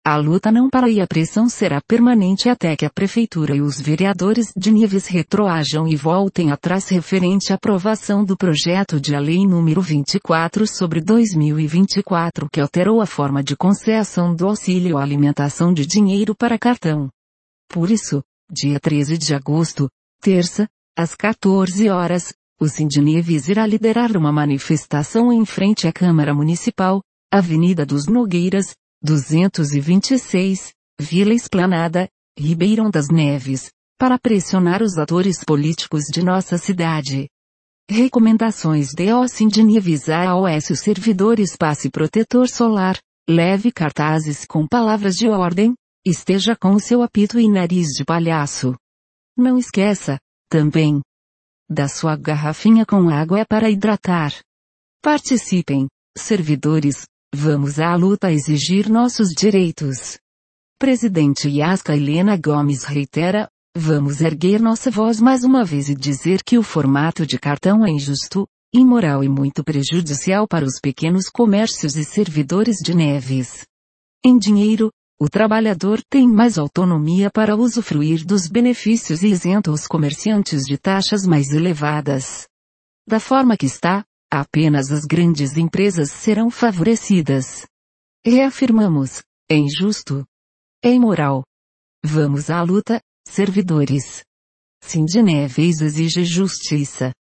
A luta não para e a pressão será permanente até que a Prefeitura e os vereadores de Neves retroajam e voltem atrás referente à aprovação do projeto de lei número 24 sobre 2024 que alterou a forma de concessão do auxílio à alimentação de dinheiro para cartão. Por isso, dia 13 de agosto, terça, às 14 horas, o Sindneves irá liderar uma manifestação em frente à Câmara Municipal, Avenida dos Nogueiras, 226, Vila Esplanada, Ribeirão das Neves, para pressionar os atores políticos de nossa cidade. Recomendações de Sindneves a AOS: o servidor passe protetor solar, leve cartazes com palavras de ordem, esteja com o seu apito e nariz de palhaço. Não esqueça, também, da sua garrafinha com água para hidratar. Participem, servidores, vamos à luta a exigir nossos direitos. Presidente Yasca Helena Gomes reitera, vamos erguer nossa voz mais uma vez e dizer que o formato de cartão é injusto, imoral e muito prejudicial para os pequenos comércios e servidores de Neves. Em dinheiro, o trabalhador tem mais autonomia para usufruir dos benefícios e isenta os comerciantes de taxas mais elevadas. Da forma que está, apenas as grandes empresas serão favorecidas. Reafirmamos, é injusto. É imoral. Vamos à luta, servidores. Sindneves exige justiça.